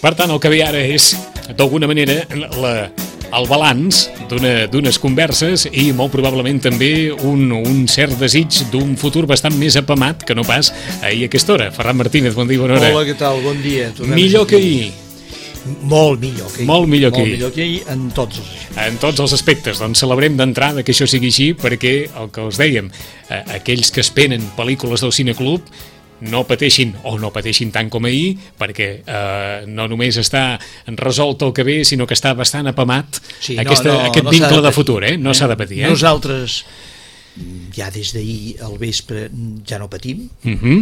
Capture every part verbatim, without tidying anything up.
Per tant, el que ve ara és, d'alguna manera, la, el balanç d'unes converses i molt probablement també un, un cert desig d'un futur bastant més apamat que no pas ahir a aquesta hora. Ferran Martínez, bon dia, bona hora. Hola, què tal? Bon dia. Tornem Millor que ahir. Molt millor que ahir. Molt millor que ahir. Molt millor que ahir en tots els aspectes. En tots els aspectes. Doncs celebrem d'entrada que això sigui així perquè, el que us dèiem, eh, aquells que esperen pel·lícules del Cineclub no pateixin, o no pateixin tant com ahir, perquè eh, no només està resolt el que ve, sinó que està bastant apamat sí, aquesta, no, no, aquest no vincle de, de futur, eh? No eh? s'ha de patir, eh? Nosaltres, ja des d'ahir al vespre, ja no patim, uh-huh.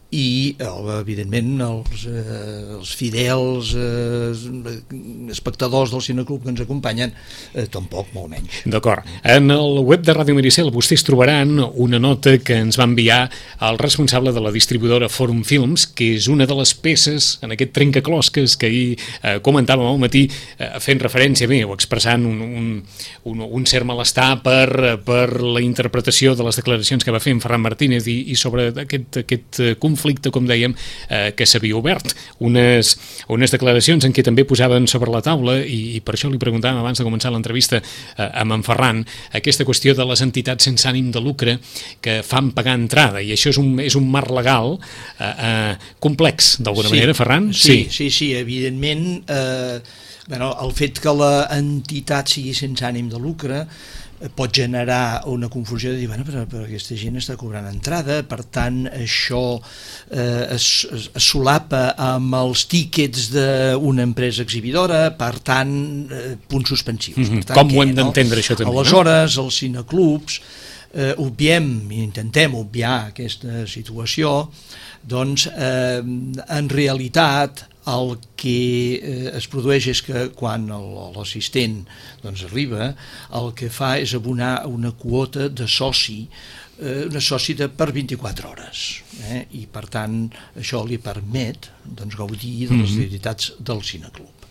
i evidentment els, eh, els fidels eh, espectadors del Cineclub que ens acompanyen eh, tampoc, molt menys. D'acord. En el web de Ràdio Maricel vostès trobaran una nota que ens va enviar el responsable de la distribuïdora Forum Films, que és una de les peces en aquest trencaclosques que ahir eh, comentàvem al matí, eh, fent referència bé, o expressant un, un, un, un cert malestar per, per la interpretació de les declaracions que va fer en Ferran Martínez i, i sobre aquest, aquest conflicte conflicte, com dèiem, eh, que s'havia obert. Unes, unes declaracions en què també posaven sobre la taula, i, i per això li preguntàvem abans de començar l'entrevista eh, amb en Ferran, aquesta qüestió de les entitats sense ànim de lucre que fan pagar entrada, i això és un, és un marc legal eh, eh, complex, d'alguna sí, manera, Ferran? Sí, sí, sí, sí evidentment, eh, bueno, el fet que l'entitat sigui sense ànim de lucre pot generar una confusió de dir, bueno, però, però aquesta gent està cobrant entrada, per tant això eh, es, es, es solapa amb els tíquets d'una empresa exhibidora, per tant eh, punts suspensius. Mm-hmm. Per tant, com ho hem d'entendre, no? Això també? Aleshores, no? Els cineclubs eh, obviem, intentem obviar aquesta situació, doncs eh, en realitat el que eh, es produeix és que quan l'assistent doncs, arriba, el que fa és abonar una quota de soci, eh, una soci de per vint-i-quatre hores, eh? I per tant això li permet doncs, gaudir de les activitats del Cineclub.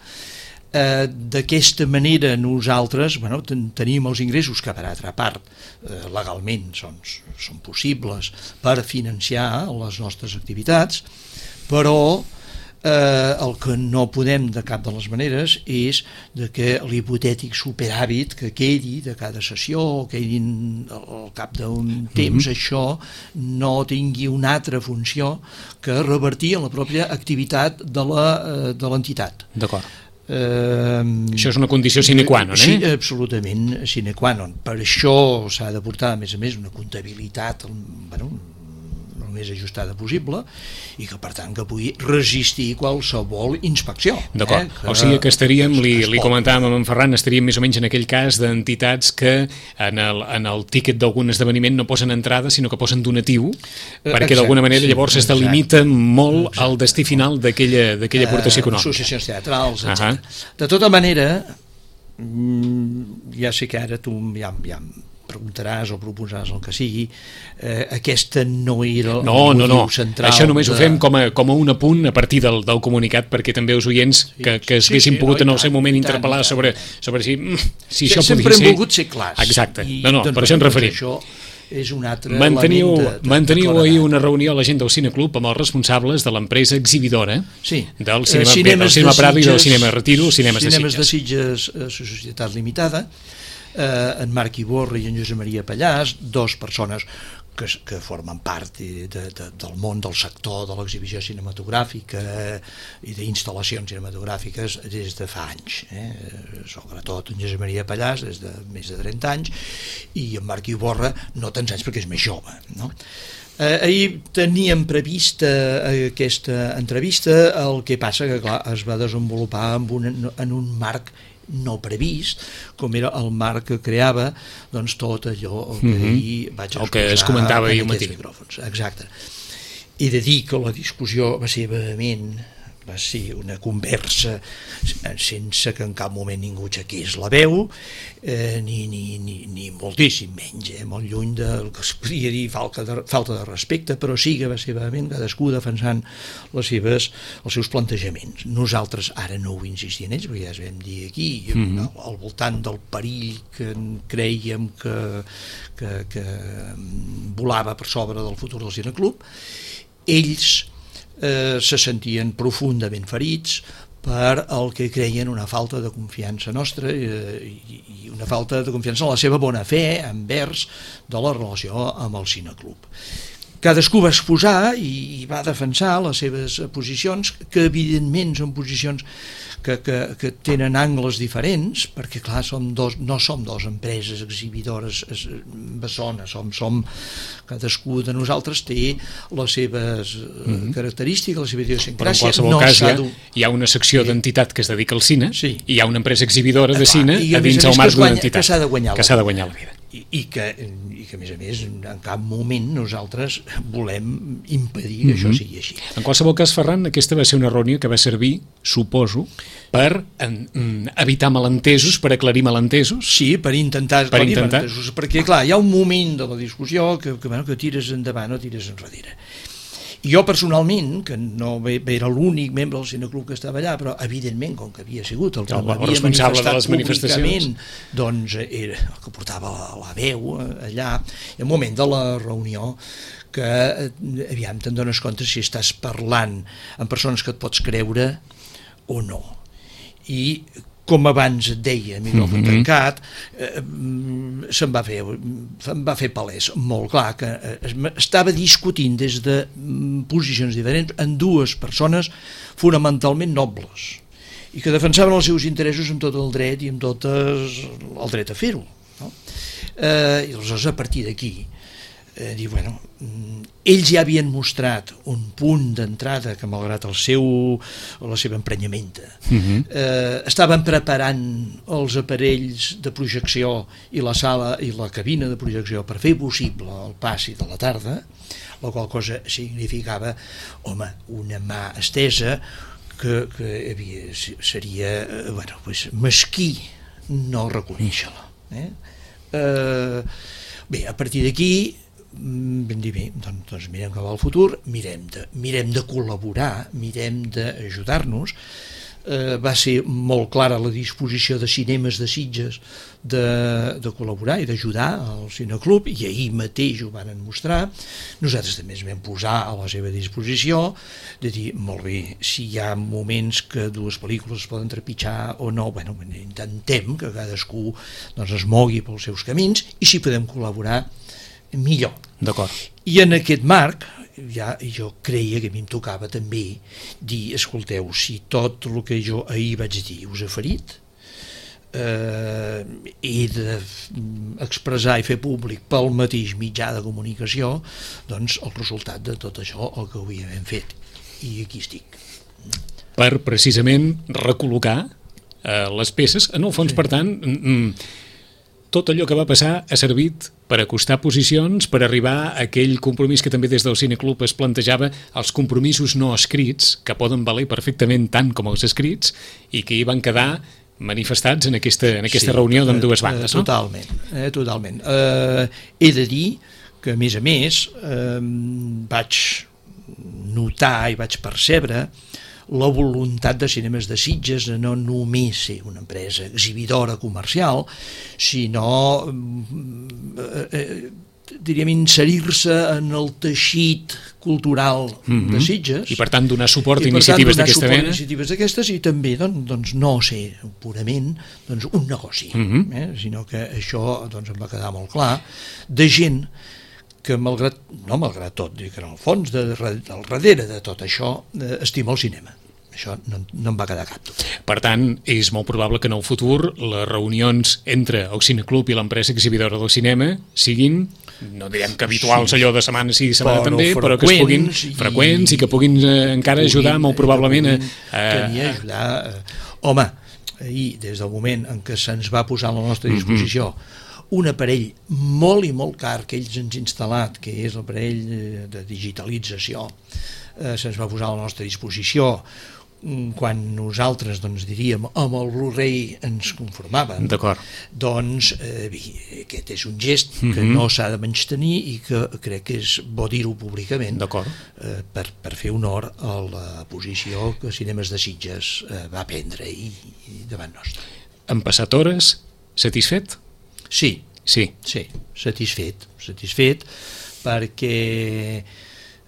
Eh, d'aquesta manera nosaltres bueno, ten tenim els ingressos que per altra part eh, legalment són, són possibles per financiar les nostres activitats, però Eh, el que no podem de cap de les maneres és de que l'hipotètic superàvit que quedi de cada sessió o quedi al cap d'un temps, mm-hmm. això no tingui una altra funció que revertir en la pròpia activitat de l'entitat. D'acord. Eh, això és una condició sine qua non, eh? Sí, absolutament sine qua non. Per això s'ha de portar, a més a més, una comptabilitat, bueno, el més ajustada possible, i que per tant que pugui resistir qualsevol inspecció. D'acord, eh? o sigui que estaríem, li, li comentàvem amb en Ferran, estaríem més o menys en aquell cas d'entitats que en el, en el tíquet d'algun esdeveniment no posen entrada, sinó que posen donatiu, perquè d'alguna manera sí, llavors es delimita molt exacte. El destí final d'aquella aportació econòmica. Associacions teatrals, etcètera. Uh-huh. De tota manera, ja sé que ara tu ja, ja preguntaràs o proposaràs el que sigui, eh, aquesta no era el no, no, no. central. Això només de... ho fem com a, com a un apunt a partir del, del comunicat, perquè també els oients que, que sí, haguessin sí, pogut no, en el seu moment tant, interpel·lar tant, sobre, sobre si, si això sempre podia ser... Sempre hem volgut ser clars. Exacte, I, no, no, doncs, per això ens referim. Això és un altre manteniu, element de, de, manteniu de ahir una reunió a la gent del Cineclub amb els responsables de l'empresa exhibidora sí. del cinema, eh, del cinema de Prado i del Sitges, cinema Retiro, cinemes, cinemes de Sitges. de Sitges, eh, Societat Limitada, eh, en Marc Iborra i en Josep Maria Pallàs, dos persones que, que formen part de, de, de, del món del sector de l'exhibició cinematogràfica i d'instal·lacions cinematogràfiques des de fa anys, eh? Sobretot en Josep Maria Pallàs des de més de trenta anys, i en Marc Iborra no tants anys perquè és més jove, no? Eh, ahir teníem prevista aquesta entrevista, el que passa que clar, es va desenvolupar en un, en un marc no previst, com era el marc que creava doncs, tot allò que mm-hmm. ahir vaig exposar, el que es comentava ahir matí. Micròfons. Exacte. He de dir que la discussió va ser vehement, va ser una conversa sense que en cap moment ningú aixequés la veu, eh, ni, ni, ni, ni moltíssim menys, eh, molt lluny del que es podria dir falta de, falta de respecte, però sí que va ser vehement, cadascú defensant les seves, els seus plantejaments. Nosaltres ara no ho insistim en ells, perquè ja es vam dir aquí, mm-hmm. al voltant del perill que creiem que, que, que volava per sobre del futur del Cineclub, ells Eh, se sentien profundament ferits per el que creien una falta de confiança nostra i, i una falta de confiança en la seva bona fe envers de la relació amb el cineclub. Cadascú va exposar i va defensar les seves posicions, que evidentment són posicions que, que, que tenen angles diferents, perquè clar, som dos, no som dos empreses exhibidores bessones, som, som cadascú de nosaltres té les seves mm-hmm. característiques, la seva idiosincràsia. Però en qualsevol no cas hi ha, hi ha una secció sí. d'entitat que es dedica al cine sí. i hi ha una empresa exhibidora de clar, cine a dins el marc d'una entitat que s'ha de guanyar, que s'ha de guanyar la vida. I, i, que, i que a més a més en cap moment nosaltres volem impedir que mm-hmm. això sigui així. En qualsevol cas, Ferran, aquesta va ser una reunió que va servir, suposo, per en, evitar malentesos, per aclarir malentesos. Sí, per intentar aclarir per intentar. malentesos, perquè clar, hi ha un moment de la discussió que, que, bueno, que tires endavant o tires enrere. I jo personalment, que no era l'únic membre del cineclub que estava allà, però evidentment, com que havia sigut el que el m'havia responsable de les manifestacions, doncs era el que portava la veu allà, i al moment de la reunió que, aviam, te'n dones compte si estàs parlant amb persones que et pots creure o no. I com abans et deia, micròfon mm-hmm. tancat, eh, se'm va fer, se'm va fer palès molt clar que eh, estava discutint des de posicions diferents en dues persones fonamentalment nobles i que defensaven els seus interessos amb tot el dret i amb tot el dret a fer-ho. No? Eh, I aleshores, a partir d'aquí, eh, dir, bueno, ells ja havien mostrat un punt d'entrada que, malgrat el seu, la seva emprenyamenta, uh-huh. eh, estaven preparant els aparells de projecció i la sala i la cabina de projecció per fer possible el passi de la tarda, la qual cosa significava, home, una mà estesa que, que havia, seria, bueno, pues, mesquí no reconèixer-la. Eh? Eh, bé, a partir d'aquí vam dir, bé, doncs, doncs mirem cap al futur, mirem de, mirem de col·laborar, mirem d'ajudar-nos. Eh, va ser molt clara la disposició de Cinemes de Sitges de, de col·laborar i d'ajudar al cineclub, i ahir mateix ho van mostrar. Nosaltres també ens vam posar a la seva disposició de dir, molt bé, si hi ha moments que dues pel·lícules es poden trepitjar o no, bueno, intentem que cadascú doncs, es mogui pels seus camins, i si podem col·laborar millor. D'acord. I en aquest marc ja jo creia que a mi em tocava també dir, escolteu, si tot el que jo ahir vaig dir us ha ferit, eh, he d'expressar i fer públic pel mateix mitjà de comunicació doncs el resultat de tot això, el que avui hem fet, i aquí estic. Per precisament recol·locar eh, les peces, en el fons, sí. Per tant, mm, tot allò que va passar ha servit per acostar posicions, per arribar a aquell compromís que també des del cineclub es plantejava, els compromisos no escrits, que poden valer perfectament tant com els escrits, i que hi van quedar manifestats en aquesta, en aquesta sí, reunió d'ambdues bandes. Eh, totalment, no? eh, totalment. Eh, he de dir que, a més a més, eh, vaig notar i vaig percebre la voluntat de Cinemes de Sitges de no només ser una empresa exhibidora comercial, sinó eh, eh, diríem inserir-se en el teixit cultural mm-hmm. de Sitges, i per tant donar suport a iniciatives d'aquesta mena, iniciatives d'aquestes, i també doncs, doncs no ser purament doncs, un negoci, mm-hmm. eh, sinó que això doncs, em va quedar molt clar, de gent que malgrat, no malgrat tot, que en el fons de, del darrere de tot això eh, estima el cinema. Això no, no em va quedar cap dubte. Per tant, és molt probable que en el futur les reunions entre el cineclub i l'empresa exhibidora del cinema siguin, no direm que habituals, sí, allò de setmana sí, setmana però també, però que es puguin i, freqüents i que puguin eh, encara puguin, ajudar molt probablement a... a ajudar, eh, home, ahir, des del moment en què se'ns va posar a la nostra disposició mm-hmm. un aparell molt i molt car que ells ens han instal·lat, que és l'aparell de digitalització, eh, se'ns va posar a la nostra disposició quan nosaltres doncs, diríem amb el Blu-ray ens conformàvem. D'acord. Doncs eh, aquest és un gest que mm-hmm. no s'ha de menystenir i que crec que és bo dir-ho públicament eh, per, per fer honor a la posició que Cinemes de Sitges eh, va prendre i, i davant nostre. Han passat hores, satisfet? Sí, sí, sí, satisfet, satisfet perquè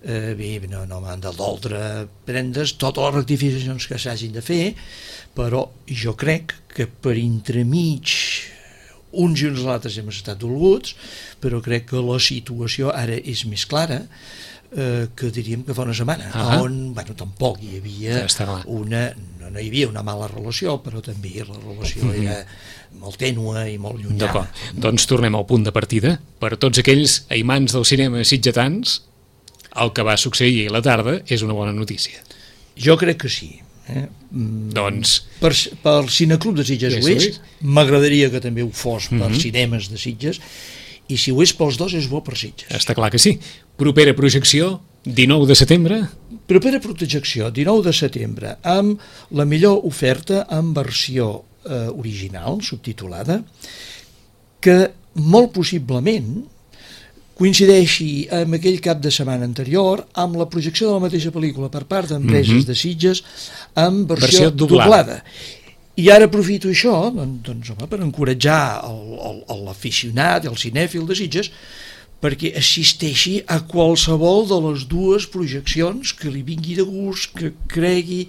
eh, bé, no, no m'han de doldre prendes totes les rectificacions que s'hagin de fer, però jo crec que per entremig uns i uns altres hem estat dolguts, però crec que la situació ara és més clara eh, que diríem que fa una setmana, uh-huh. on bueno, tampoc hi havia una, no, no hi havia una mala relació, però també la relació uh-huh. era molt tènua i molt llunyana. D'acord, doncs tornem al punt de partida. Per tots aquells aimants del cinema sitgetans, el que va succeir a la tarda és una bona notícia. Jo crec que sí. Eh? Doncs... Per, pel Cineclub de Sitges ho és, m'agradaria que també ho fos per mm-hmm. cinemes de Sitges, i si ho és pels dos és bo per Sitges. Està clar que sí. Propera projecció, dinou de setembre? Propera projecció, dinou de setembre, amb la millor oferta en versió eh, original, subtitulada, que molt possiblement coincideixi amb aquell cap de setmana anterior amb la projecció de la mateixa pel·lícula per part d'empreses mm-hmm. de Sitges amb versió, versió doblada. doblada. I ara aprofito això doncs, doncs, home, per encoratjar l'aficionat, el cinèfil de Sitges, perquè assisteixi a qualsevol de les dues projeccions que li vingui de gust, que cregui...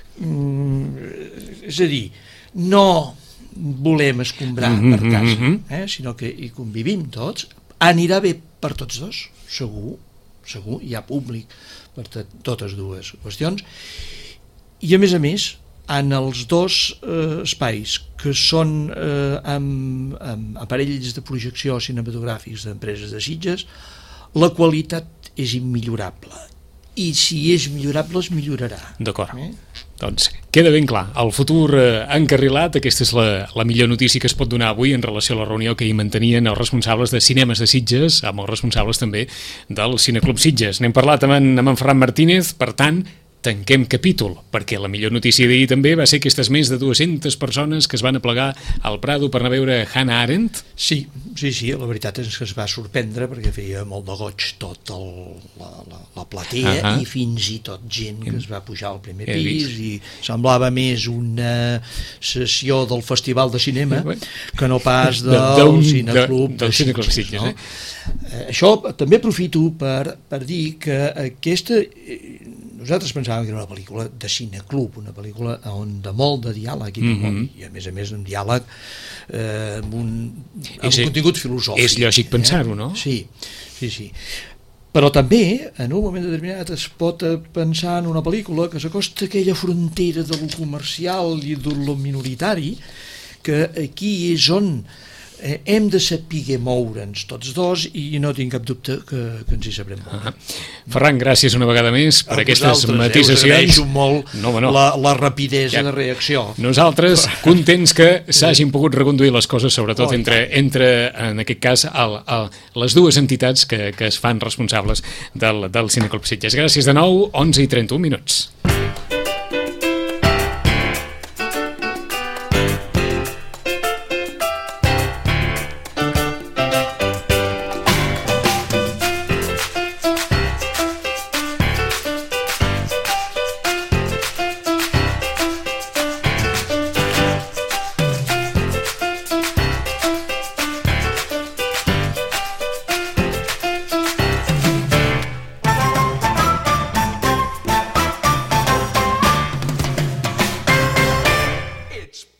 Mm, és a dir, no volem escombrar mm-hmm. per casa, eh, sinó que hi convivim tots. Anirà bé per tots dos, segur, segur, hi ha públic per totes dues qüestions, i a més a més, en els dos eh, espais que són eh, amb, amb aparells de projecció cinematogràfics d'empreses de Sitges, la qualitat és immillorable, i si és millorable es millorarà. D'acord. Eh? Doncs queda ben clar, el futur eh, encarrilat, aquesta és la, la millor notícia que es pot donar avui en relació a la reunió que hi mantenien els responsables de cinemes de Sitges, amb els responsables també del Cineclub Sitges. N'hem parlat amb en, amb en Ferran Martínez, per tant, tanquem capítol, perquè la millor notícia d'ahir també va ser aquestes més de dues-centes persones que es van aplegar al Prado per anar a veure Hannah Arendt. Sí, sí, sí, la veritat és que es va sorprendre perquè feia molt de goig tot el, la, la, la platea uh-huh. i fins i tot gent que es va pujar al primer He pis vist. I semblava més una sessió del Festival de Cinema sí, que no pas del de, de Cineclub de, de Cineclub Sitges. No? Eh? Això també aprofito per, per dir que aquesta... Nosaltres pensàvem que era una pel·lícula de cineclub, una pel·lícula on de molt de diàleg i, de molt, mm-hmm. i a més a més un diàleg eh, amb un, amb un contingut filosòfic. És lògic pensar-ho, no? Eh? Sí, sí, sí. Però també, en un moment determinat, es pot pensar en una pel·lícula que s'acosta a aquella frontera de lo comercial i de lo minoritari, que aquí és on eh, hem de saber moure'ns tots dos i no tinc cap dubte que, que ens hi sabrem molt. Ah. Ferran, gràcies una vegada més per a aquestes matisacions. Eh, us agraeixo molt no, no. la, la rapidesa ja. de reacció. Nosaltres, contents que s'hagin pogut reconduir les coses, sobretot oh, entre, entre, en aquest cas, el, el, les dues entitats que, que es fan responsables del, del Cineclub Sitges. Gràcies de nou, onze i trenta-un minuts.